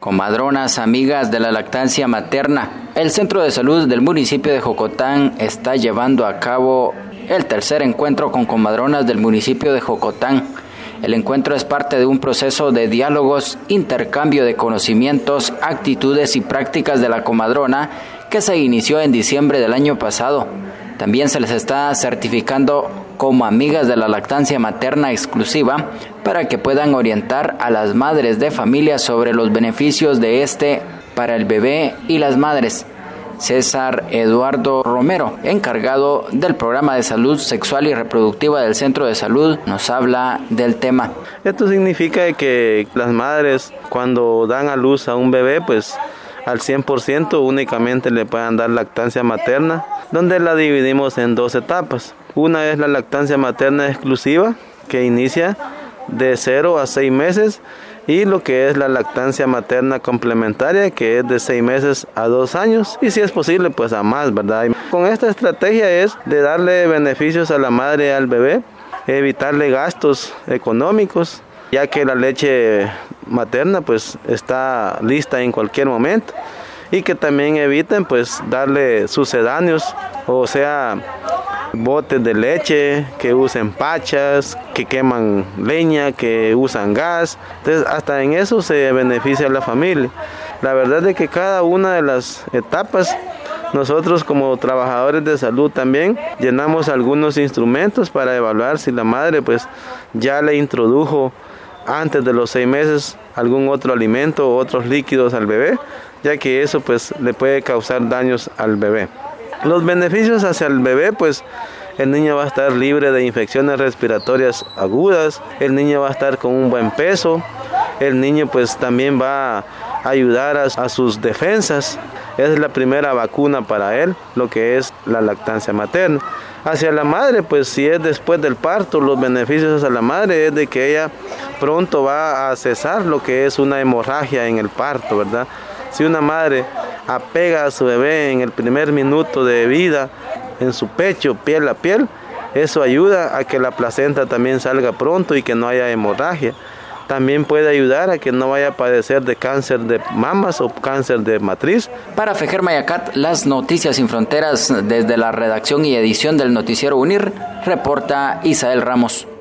Comadronas amigas de la lactancia materna. El Centro de Salud del municipio de Jocotán está llevando a cabo el tercer encuentro con comadronas del municipio de Jocotán. El encuentro es parte de un proceso de diálogos, intercambio de conocimientos, actitudes y prácticas de la comadrona que se inició en diciembre del año pasado. También se les está certificando como amigas de la lactancia materna exclusiva para que puedan orientar a las madres de familia sobre los beneficios de este para el bebé y las madres. César Eduardo Romero, encargado del programa de salud sexual y reproductiva del Centro de Salud, nos habla del tema. Esto significa que las madres, cuando dan a luz a un bebé, pues al 100% únicamente le puedan dar lactancia materna, donde la dividimos en dos etapas. Una es la lactancia materna exclusiva, que inicia de 0 a 6 meses, y lo que es la lactancia materna complementaria, que es de 6 meses a 2 años, y si es posible, pues a más, ¿verdad? Con esta estrategia es de darle beneficios a la madre y al bebé, evitarle gastos económicos, ya que la leche materna pues está lista en cualquier momento, y que también eviten pues darle sucedáneos, o sea, botes de leche, que usen pachas, que queman leña, que usan gas. Entonces hasta en eso se beneficia a la familia. La verdad es que cada una de las etapas, nosotros como trabajadores de salud también llenamos algunos instrumentos para evaluar si la madre pues ya le introdujo antes de los 6 meses algún otro alimento o otros líquidos al bebé, ya que eso pues le puede causar daños al bebé. Los beneficios hacia el bebé, pues el niño va a estar libre de infecciones respiratorias agudas, el niño va a estar con un buen peso, el niño pues también va a ayudar a sus defensas. Esa es la primera vacuna para él, lo que es la lactancia materna. Hacia la madre, pues si es después del parto, los beneficios hacia la madre es de que ella pronto va a cesar lo que es una hemorragia en el parto, ¿verdad? Si una madre apega a su bebé en el primer minuto de vida, en su pecho, piel a piel, eso ayuda a que la placenta también salga pronto y que no haya hemorragia. También puede ayudar a que no vaya a padecer de cáncer de mamas o cáncer de matriz. Para Fejer Mayacat, las noticias sin fronteras, desde la redacción y edición del noticiero UNIR, reporta Isael Ramos.